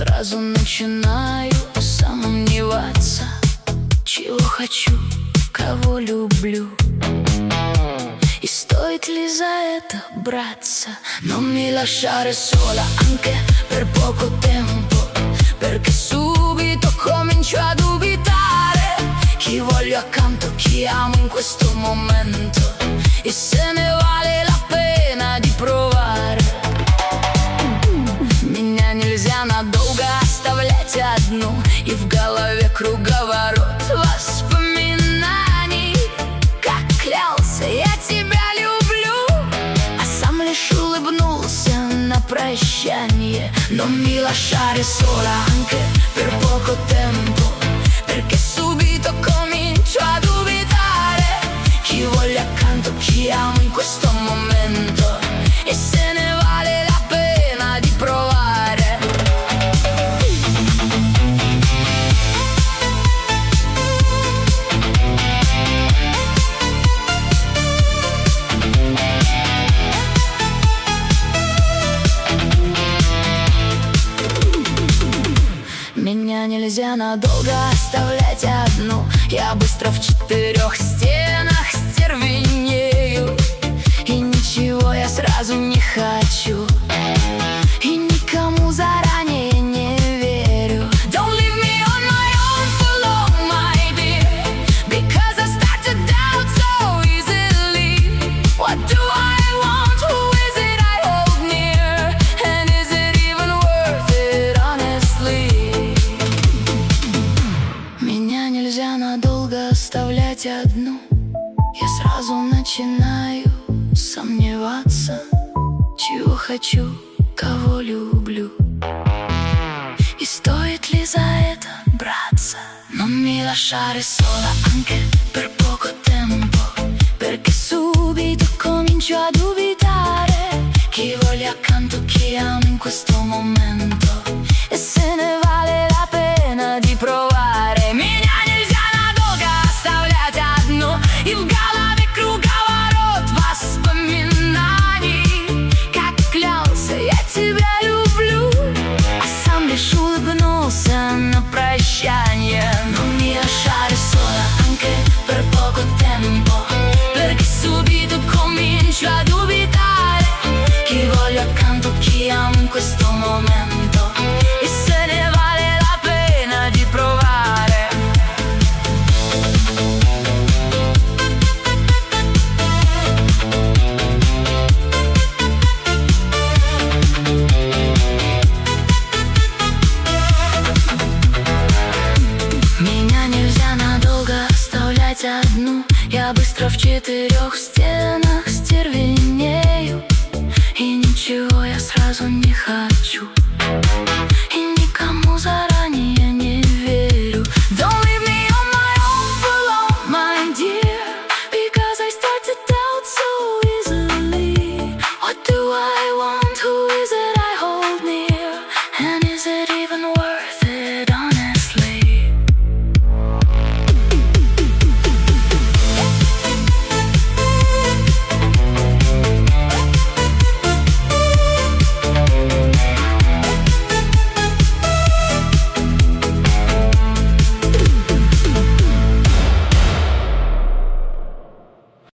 сразу начинаю сомневаться, чего хочу, кого люблю, e stoit ли за это браться. Non mi lasciare sola anche per poco tempo, perché subito comincio a dubitare chi voglio accanto, chi amo in questo momento, e se ne vale la pena di provare. Меня нельзя надолго оставлять одну, и в голове круговорот воспоминаний. Как клялся, я тебя люблю, а сам лишь улыбнулся на прощание. Non mi lasciare sola anche per poco tempo, perché subito comincio a dubitare chi voglio accanto, chi amo in questo momento, e se ne vale la pena di provare. Меня нельзя надолго оставлять одну, я быстро в 4 стенах стервенею, и ничего я сразу не хочу, и никому заранее не верю. Don't leave me on my own for long, my dear, because I start to doubt so easily. What do I want? Who is it I hold near? And is it even worth it, honestly? Меня нельзя надолго оставлять одну, я сразу начинаю сомневаться, чего хочу, кого люблю, и стоит ли за это браться. Non mi lasciare sola anche per poco tempo, perché subito comincio a dubitare chi voglio accanto, chi amo in questo momento, e se ne vale la pena di provare. Меня нельзя надолго оставлять одну, и в голове круговорот воспоминаний. Как клялся, я тебя люблю, а сам лишь улыбнулся на прощание. Non mi lasciare sola anche per poco tempo, perché subito comincio a dubitare chi voglio accanto, chi amo in questo momento, e se ne vale la pena di provare. Меня нельзя надолго оставлять одну, я быстро в 4